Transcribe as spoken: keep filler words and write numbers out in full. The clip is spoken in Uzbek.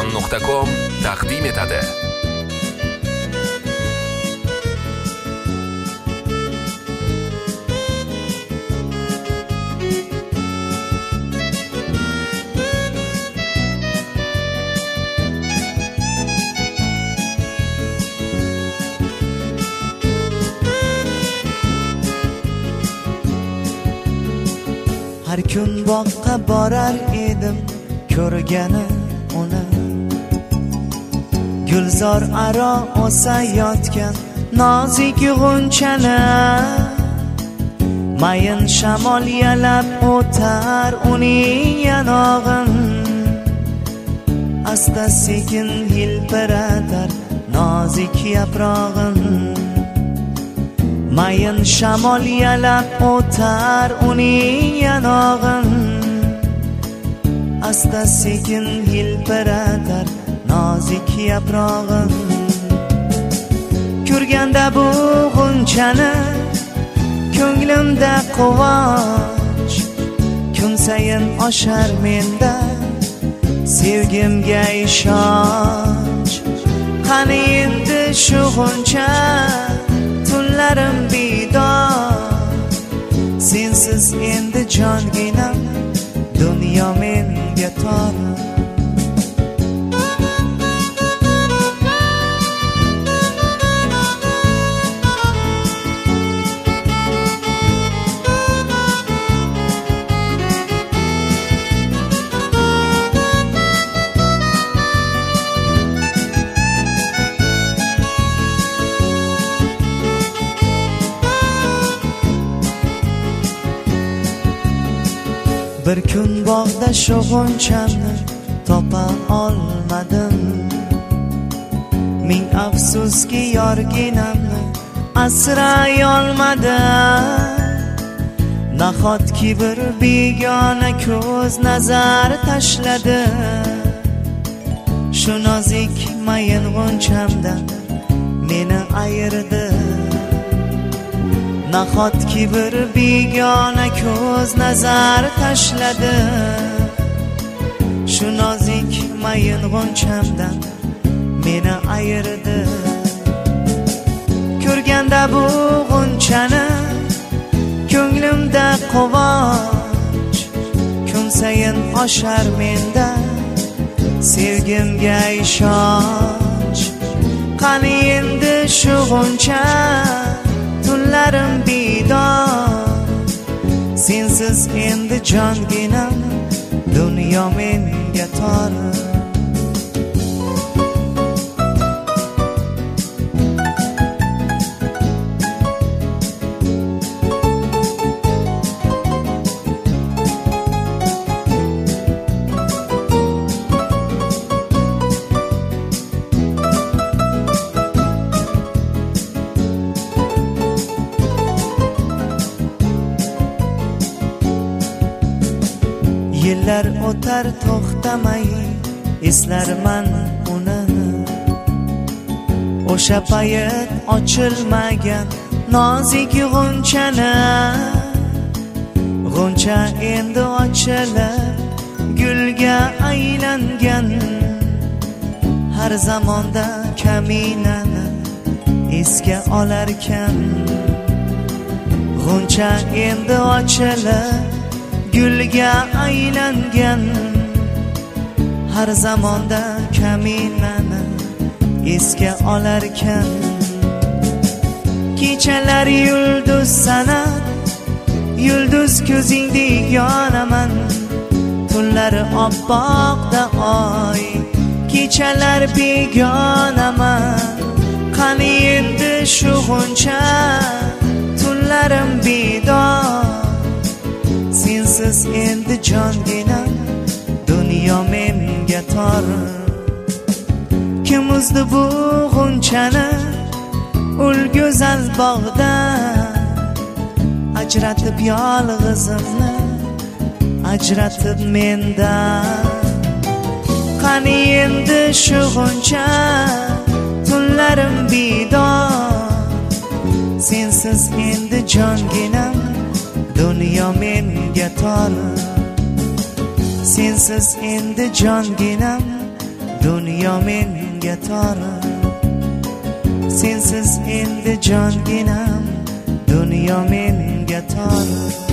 nuqta com taqdim etadi. Har kun boqqa borar edim ko'rgani uni, gulzor aro o'sayotgan nozik g'unchani. Mayin shamol yalab o'tar uning yanog'in, asta sekin hilpiratar nozik yaprog'in. Mayin shamol yalab o'tar uning yanog'in, asta sekin hilpiratar nozik yaprog'in. Ko'rganda bu g'unchani ko'nglimda quvonch, kun sayin oshar menda sevgimga ishonch. Qani endi shu g'uncha tunlarim bidor, sensiz endi jonginam dunyo menga tor. Bir kun bog'da shu g'unchamni topa olmadim. Ming afsuski yorginamni asray olmadim. Nahotki bir begona ko'z nazar tashladi shu nozik mayin g'unchamdan meni ayirdi. Nahotki bir begona ko'z nazar tashladi shu nozik mayin g'unchamdan meni ayirdi. Ko'rganda bu g'unchani ko'nglimda quvonch, kun sayin oshar menda sevgimga ishonch. Qani endi shu g'uncha tunlarim bidor, sensiz endi jonginam dunyo menga tor. Yillar o'tar to'xtamay eslarman uni, o'sha payt ochilmagan nozik g'unchani. G'uncha endi ochilib gulga aylangan, har zamonda kaminani esga olarkan. G'uncha endi ochilib gulga aylangan, har zamonda kaminani esga olarkan. Kechalar yulduz sanab yulduz ko'zingdek yonaman, tunlari oppoqda oy kechalar begonaman. Qani endi shu g'uncha tunlarim bidor, sensiz endi jonginam dunyo menga tor. Kim uzdi bu g'unchani ul go'zal bog'dan, ajratib yolg'izimni ajratib mendan. Qani endi shu g'uncha tunlarim bidor, sensiz endi jonginam dunyo menga tor. Sensiz endi jonginam dunyo menga tor, sensiz endi jonginam, dunyo menga tor.